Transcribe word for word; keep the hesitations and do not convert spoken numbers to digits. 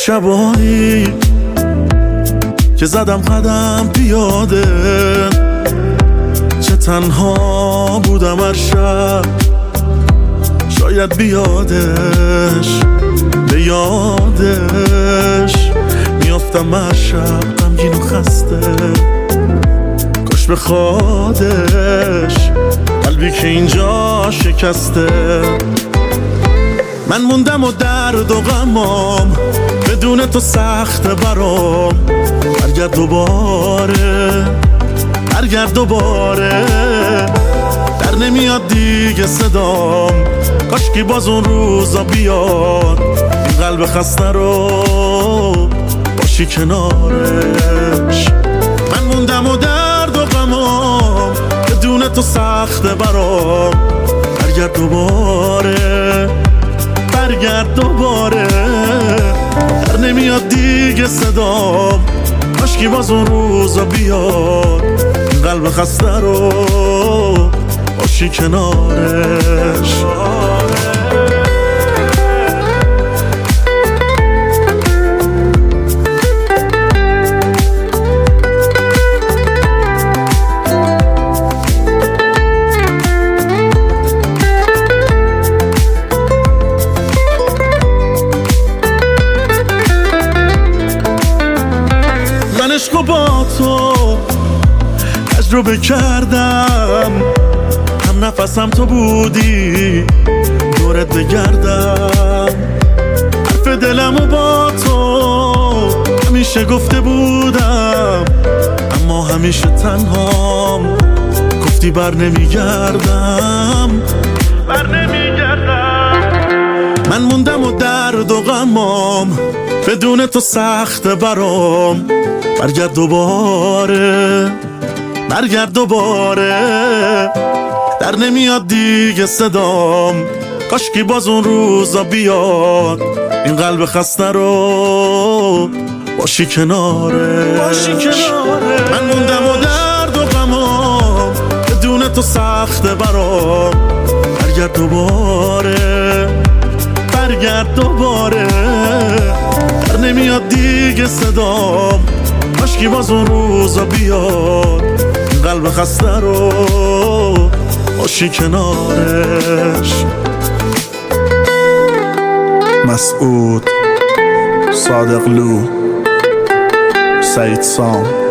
شبایی که زدم قدم پیاده، چه تنها بودم هر شب، شاید بیادش به یادش میافتم هر شب غمگین و خسته، کاش بخوادش قلبی که اینجا شکسته. من موندم و درد و غمام بدون تو سخت برام، برگرد دوباره برگرد دوباره، در نمیاد دیگه صدام، کاشکی باز اون روزا بیاد، این قلب خسته رو باشی کنارش. من موندم و درد و غمام بدون تو سخت برام، برگرد دوباره برگرد دوباره، در نمیاد دیگه صدام، کاشکی باز اون روزا بیاد، این قلب خسته رو باشی کنارش. من عشقو با تو تجربه کردم، هم نفسم تو بودی دورت بگردم، حرف دلمو با تو همیشه گفته بودم، اما همیشه تنهام، گفتی بر نمیگردم بر نمیگردم. من موندم و درد و غمام بدون تو سخت برام، برگرد دوباره برگرد دوباره، در نمیاد دیگه صدام، کاشکی باز اون روزا بیاد، این قلب خسته رو باشی کناره باشی کناره. من موندم و درد و غمام بدون تو سخت برام، برگرد دوباره برگرد دوباره، در نمیاد دیگه صدام، کاشکی باز اون روزا بیاد، این قلب خسته رو باشی کنارش. مسعود صادقلو، سعید سام.